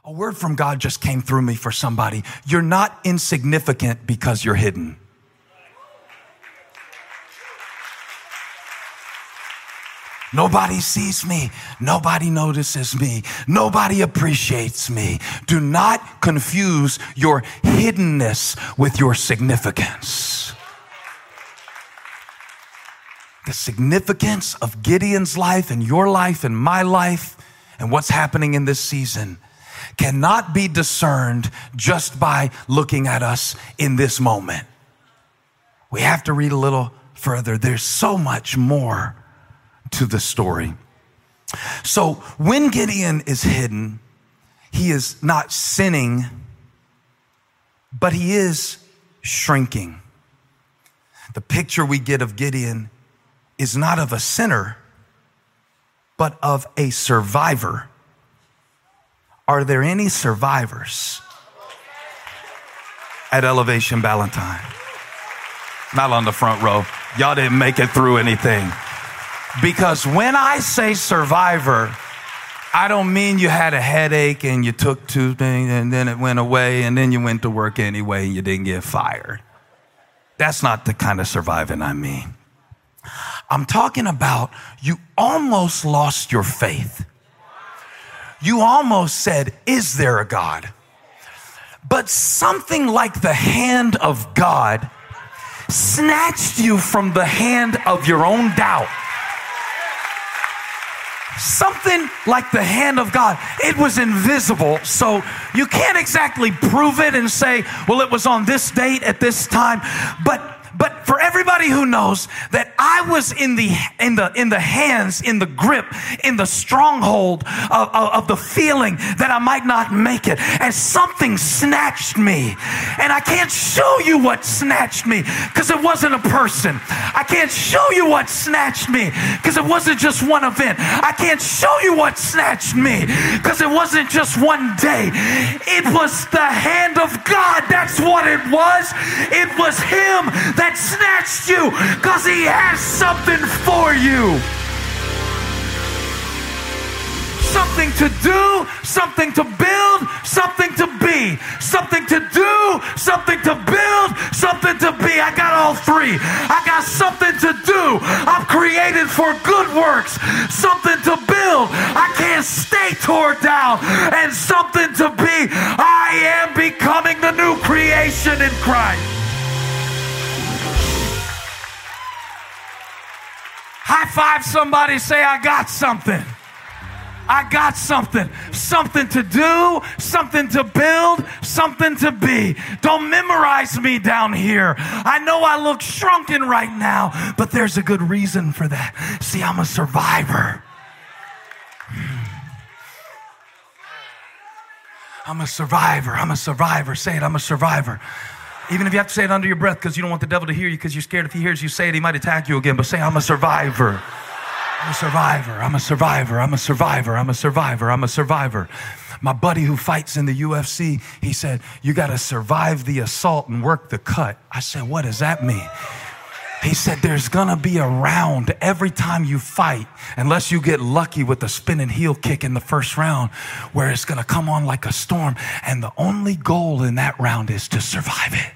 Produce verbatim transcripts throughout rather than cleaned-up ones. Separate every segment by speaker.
Speaker 1: A word from God just came through me for somebody. You're not insignificant because you're hidden. Nobody sees me. Nobody notices me. Nobody appreciates me. Do not confuse your hiddenness with your significance. The significance of Gideon's life and your life and my life and what's happening in this season cannot be discerned just by looking at us in this moment. We have to read a little further. There's so much more to the story. So when Gideon is hidden, he is not sinning, but he is shrinking. The picture we get of Gideon is not of a sinner, but of a survivor. Are there any survivors at Elevation Ballantyne? Not on the front row. Y'all didn't make it through anything. Because when I say survivor, I don't mean you had a headache and you took two things and then it went away and then you went to work anyway and you didn't get fired. That's not the kind of surviving I mean. I'm talking about you almost lost your faith. You almost said, is there a God? But something like the hand of God snatched you from the hand of your own doubt. Something like the hand of God. It was invisible, so you can't exactly prove it and say, well, it was on this date at this time. But But for everybody who knows that I was in the in the in the hands, in the grip, in the stronghold of, of, of the feeling that I might not make it, and something snatched me. And I can't show you what snatched me because it wasn't a person. I can't show you what snatched me because it wasn't just one event. I can't show you what snatched me because it wasn't just one day. It was the hand of God. That's what it was. It was Him that snatched you because He has something for you. Something to do, something to build, something to be. Something to do, something to build, something to be. I got all three. I got something to do. I'm created for good works. Something to build. I can't stay torn down. And something to be. I am becoming the new creation in Christ. High five somebody, say, I got something. I got something. Something to do, something to build, something to be. Don't memorize me down here. I know I look shrunken right now, but there's a good reason for that. See, I'm a survivor. I'm a survivor. I'm a survivor. Say it, I'm a survivor. Even if you have to say it under your breath because you don't want the devil to hear you because you're scared if he hears you say it, he might attack you again. But say, I'm a survivor. I'm a survivor. I'm a survivor. I'm a survivor. I'm a survivor. I'm a survivor. My buddy who fights in the U F C, he said, you got to survive the assault and work the cut. I said, what does that mean? He said, there's going to be a round every time you fight, unless you get lucky with a spinning heel kick in the first round, where it's going to come on like a storm. And the only goal in that round is to survive it.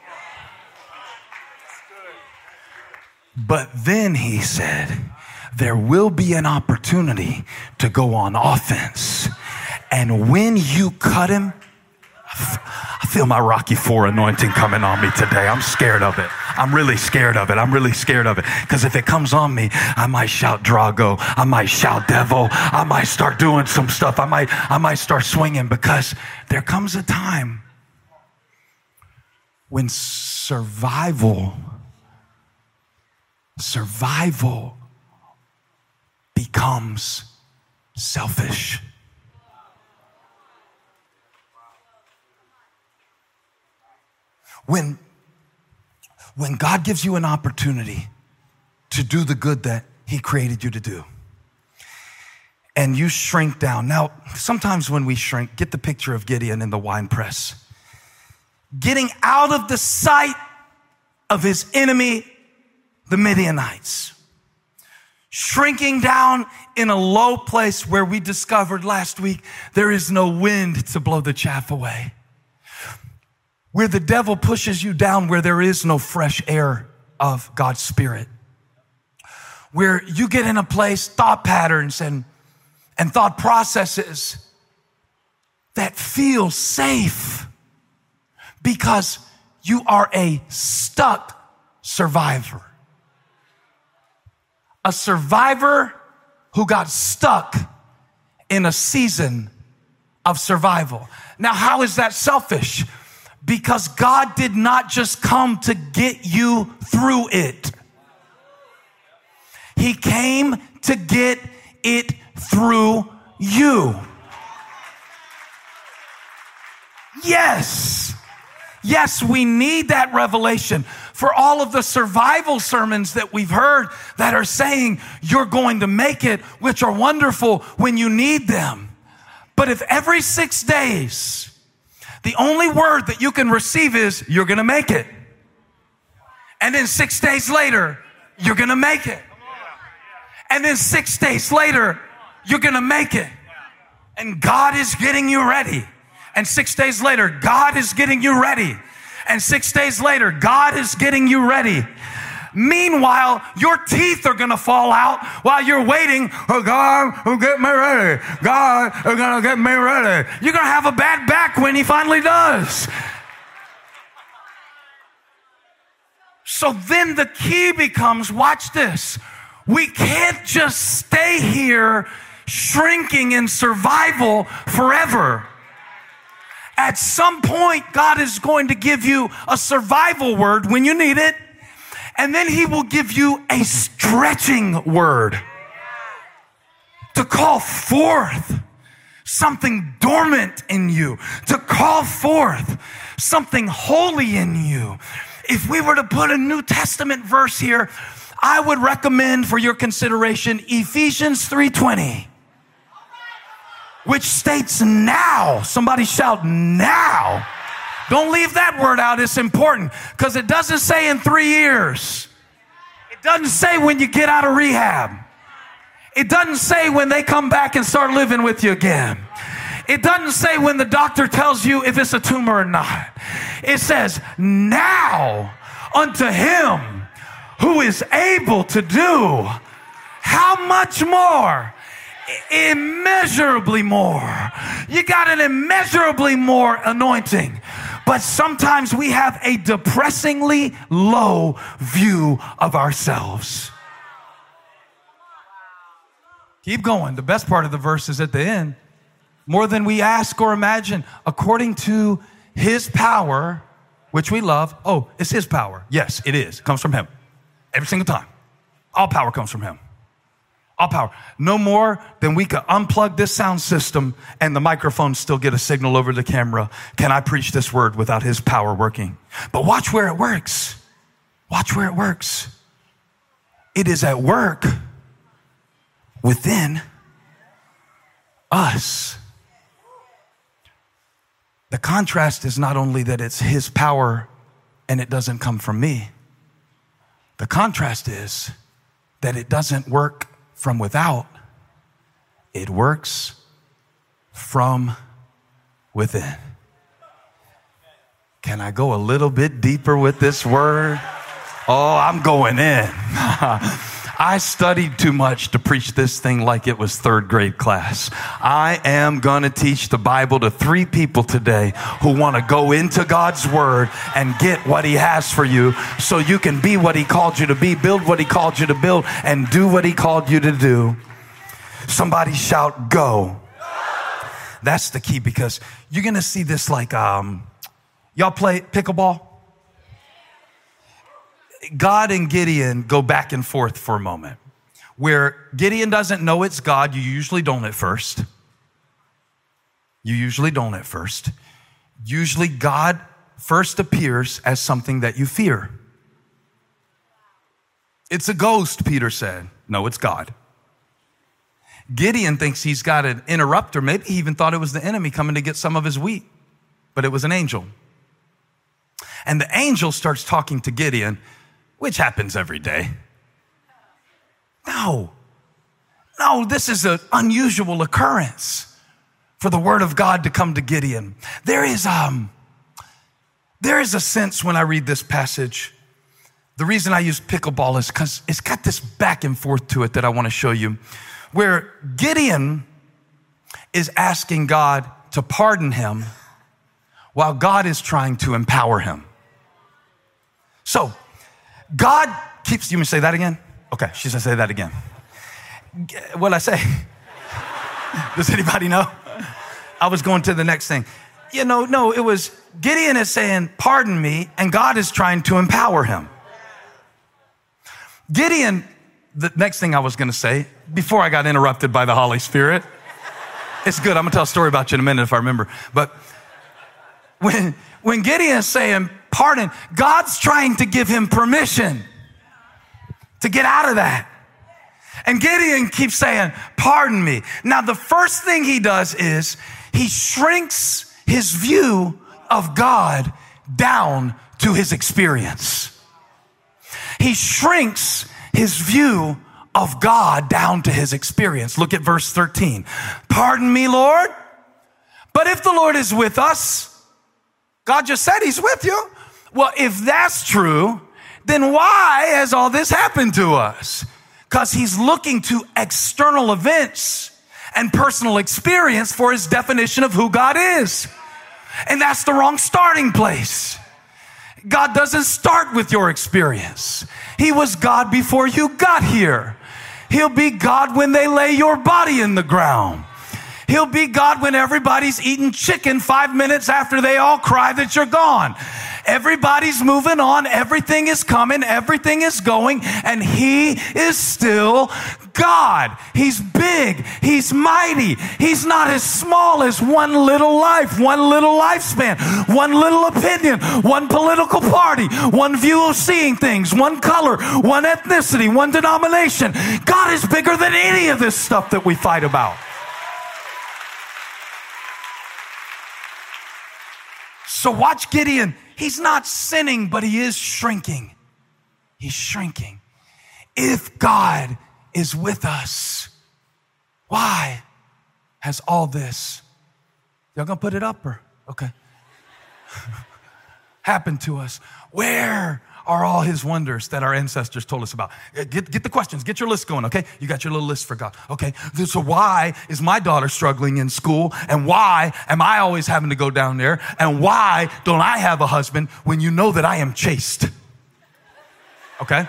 Speaker 1: But then he said, there will be an opportunity to go on offense. And when you cut him, I feel my Rocky four anointing coming on me today. I'm scared of it. I'm really scared of it. I'm really scared of it. Because if it comes on me, I might shout Drago. I might shout devil. I might start doing some stuff. I might, I might start swinging, because there comes a time when survival, survival becomes selfish. When, when God gives you an opportunity to do the good that He created you to do, and you shrink down. Now, sometimes when we shrink, get the picture of Gideon in the wine press, getting out of the sight of his enemy, the Midianites. shrinking down in a low place where we discovered last week there is no wind to blow the chaff away. Where the devil pushes you down where there is no fresh air of God's Spirit. Where you get in a place, thought patterns and, and thought processes that feel safe because you are a stuck survivor. A survivor who got stuck in a season of survival. Now, how is that selfish? Because God did not just come to get you through it. He came to get it through you. Yes. Yes, we need that revelation for all of the survival sermons that we've heard that are saying you're going to make it, which are wonderful when you need them. But if every six days, the only word that you can receive is you're going to make it. And then six days later, you're going to make it. And then six days later, you're going to make it. And God is getting you ready. And six days later, God is getting you ready. And six days later, God is getting you ready. Meanwhile, your teeth are going to fall out while you're waiting. Oh, God will get me ready. God is going to get me ready. You're going to have a bad back when he finally does. So then the key becomes, watch this. We can't just stay here shrinking in survival forever. At some point, God is going to give you a survival word when you need it. And then he will give you a stretching word to call forth something dormant in you, to call forth something holy in you. If we were to put a New Testament verse here, I would recommend for your consideration Ephesians three twenty, which states now. Somebody shout now. Don't leave that word out. It's important because it doesn't say in three years. It doesn't say when you get out of rehab. It doesn't say when they come back and start living with you again. It doesn't say when the doctor tells you if it's a tumor or not. It says now unto him who is able to do how much more? Immeasurably more. You got an immeasurably more anointing. But sometimes we have a depressingly low view of ourselves. Keep going. The best part of the verse is at the end. More than we ask or imagine, according to his power, which we love. Oh, it's his power. Yes, it is. It comes from him. Every single time. All power comes from him. All power. No more than we could unplug this sound system and the microphone still get a signal over the camera. Can I preach this word without his power working? But watch where it works. Watch where it works. It is at work within us. The contrast is not only that it's his power and it doesn't come from me. The contrast is that it doesn't work from without, it works from within. Can I go a little bit deeper with this word? Oh, I'm going in. I studied too much to preach this thing like it was third grade class. I am going to teach the Bible to three people today who want to go into God's word and get what he has for you so you can be what he called you to be, build what he called you to build, and do what he called you to do. Somebody shout, go. That's the key, because you're going to see this like, um, y'all play pickleball? God and Gideon go back and forth for a moment. Where Gideon doesn't know it's God, you usually don't at first. You usually don't at first. Usually God first appears as something that you fear. It's a ghost, Peter said. No, it's God. Gideon thinks he's got an interrupter. Maybe he even thought it was the enemy coming to get some of his wheat, but it was an angel. And the angel starts talking to Gideon, which happens every day. No, No, this is an unusual occurrence for the word of God to come to Gideon. There is, um, there is a sense when I read this passage, the reason I use pickleball is because it's got this back and forth to it that I want to show you, where Gideon is asking God to pardon him while God is trying to empower him. So God keeps, you want me to say that again? Okay, she's gonna say that again. What'd I say? Does anybody know? I was going to the next thing. You know, no, it was Gideon is saying, pardon me, and God is trying to empower him. Gideon, the next thing I was going to say, before I got interrupted by the Holy Spirit, it's good. I'm going to tell a story about you in a minute if I remember. But when, when Gideon is saying, pardon, God's trying to give him permission to get out of that. And Gideon keeps saying, pardon me. Now, the first thing he does is he shrinks his view of God down to his experience. He shrinks his view of God down to his experience. Look at verse thirteen. Pardon me, Lord, but if the Lord is with us, God just said he's with you. Well, if that's true, then why has all this happened to us? Because he's looking to external events and personal experience for his definition of who God is. And that's the wrong starting place. God doesn't start with your experience. He was God before you got here. He'll be God when they lay your body in the ground. He'll be God when everybody's eating chicken five minutes after they all cry that you're gone. Everybody's moving on. Everything is coming. Everything is going. And he is still God. He's big. He's mighty. He's not as small as one little life, one little lifespan, one little opinion, one political party, one view of seeing things, one color, one ethnicity, one denomination. God is bigger than any of this stuff that we fight about. So watch Gideon. He's not sinning, but he is shrinking. He's shrinking. If God is with us, why has all this, y'all gonna put it up or, okay, happened to us? Where are all his wonders that our ancestors told us about? Get, get the questions, get your list going, okay? You got your little list for God, okay? So why is my daughter struggling in school? And why am I always having to go down there? And why don't I have a husband when you know that I am chaste? Okay?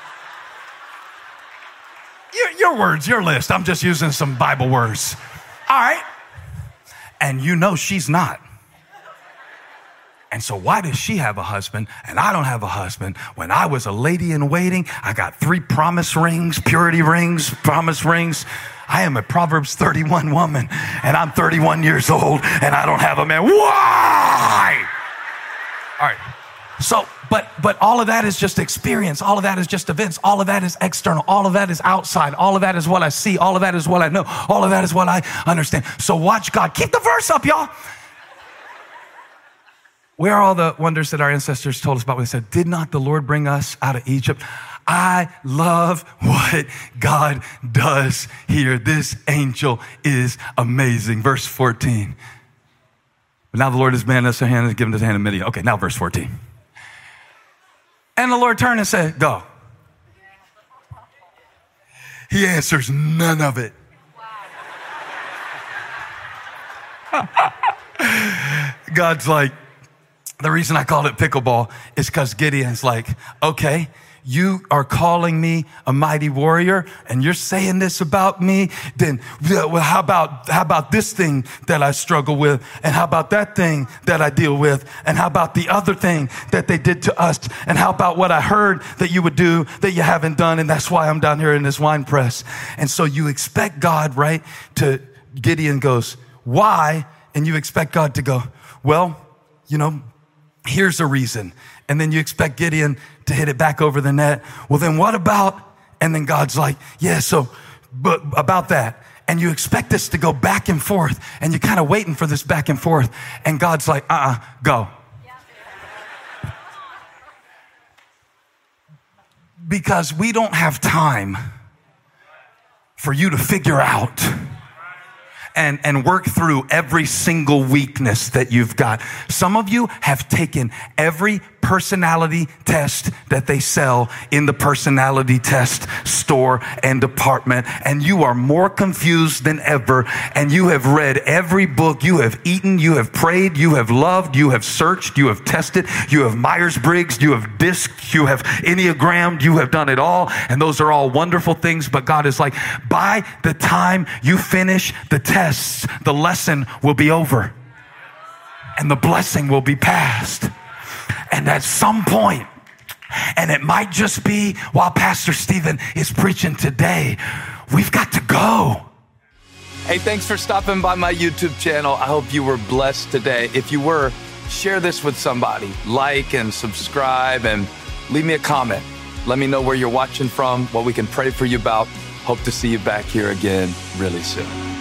Speaker 1: Your, your words, your list. I'm just using some Bible words. All right. And you know she's not. And so why does she have a husband and I don't have a husband? When I was a lady in waiting, I got three promise rings, purity rings, promise rings. I am a Proverbs thirty-one woman and I'm thirty-one years old and I don't have a man. Why? All right. So, but, but all of that is just experience. All of that is just events. All of that is external. All of that is outside. All of that is what I see. All of that is what I know. All of that is what I understand. So watch God. Keep the verse up, y'all. Where are all the wonders that our ancestors told us about when they said, did not the Lord bring us out of Egypt? I love what God does here. This angel is amazing. Verse fourteen. But now the Lord has manned us a hand and given us a hand in Midian. Okay, now verse fourteen. And the Lord turned and said, go. He answers none of it. God's like, the reason I called it pickleball is because Gideon's like, okay, you are calling me a mighty warrior and you're saying this about me, then well, how about, how about this thing that I struggle with? And how about that thing that I deal with? And how about the other thing that they did to us? And how about what I heard that you would do that you haven't done? And that's why I'm down here in this wine press. And so you expect God, right? To Gideon goes, why? And you expect God to go, well, you know, here's a reason. And then you expect Gideon to hit it back over the net. Well, then what about? And then God's like, yeah, so but about that. And you expect this to go back and forth. And you're kind of waiting for this back and forth. And God's like, uh-uh, go. Because we don't have time for you to figure out and, and work through every single weakness that you've got. Some of you have taken every personality test that they sell in the personality test store and department, and you are more confused than ever, and you have read every book, you have eaten, you have prayed, you have loved, you have searched, you have tested, you have Myers-Briggs, you have DISC, you have Enneagrammed, you have done it all, and those are all wonderful things, but God is like, by the time you finish the tests, the lesson will be over, and the blessing will be passed. And at some point, and it might just be while Pastor Stephen is preaching today, we've got to go.
Speaker 2: Hey, thanks for stopping by my YouTube channel. I hope you were blessed today. If you were, share this with somebody. Like and subscribe and leave me a comment. Let me know where you're watching from, what we can pray for you about. Hope to see you back here again really soon.